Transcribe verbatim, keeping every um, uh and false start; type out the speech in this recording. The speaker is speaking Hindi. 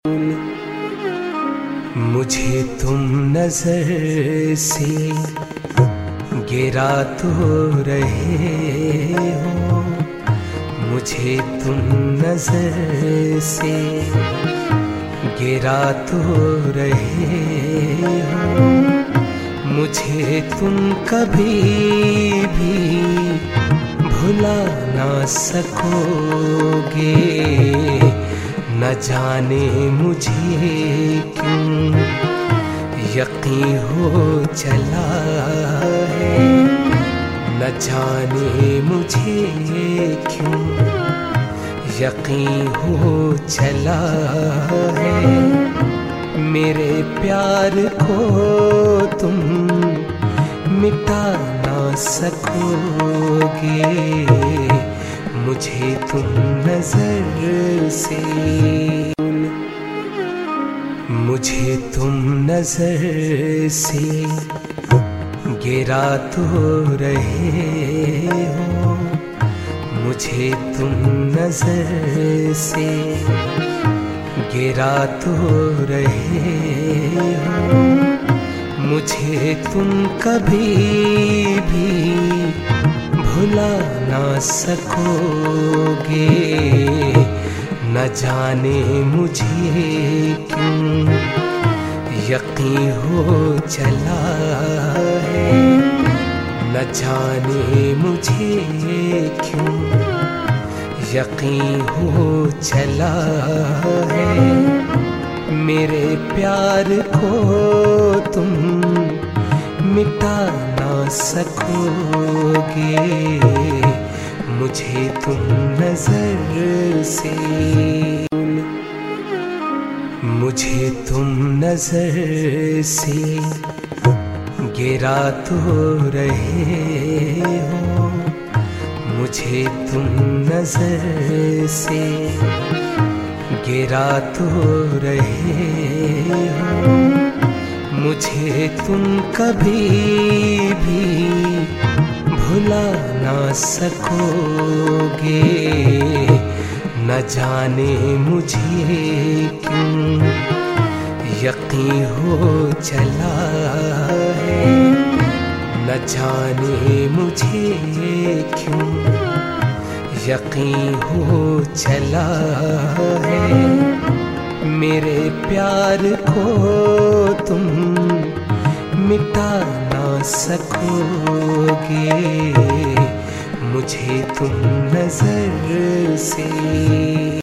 मुझे तुम नजर से गिरा तो रहे हो, मुझे तुम नजर से गिरा तो रहे हो। मुझे तुम कभी भी भुला ना सकोगे, न जाने मुझे क्यों यकीन हो चला है, न जाने मुझे क्यों यकीन हो चला है। मेरे प्यार को तुम मिटा ना सकोगे, मुझे तुम नजर से मुझे तुम नजर से गिरा तो रहे हो, मुझे तुम नजर से गिरा तो रहे हो। मुझे तुम कभी भी भुला ना सकोगे, न जाने मुझे क्यों यकीन हो चला है, न जाने मुझे क्यों यकीन हो चला है। मेरे प्यार को तुम मिटा ना सकोगे, मुझे तुम नजर से मुझे तुम नजर से गिरा तो रहे हो, मुझे तुम नजर से गिरा तो रहे हो। मुझे तुम कभी भी भुला ना सकोगे, न जाने मुझे क्यों यकीन हो चला है, न जाने मुझे क्यों यकीन हो चला है। मेरे प्यार को तुम मिटा ना सकोगे, मुझे तुम नजर से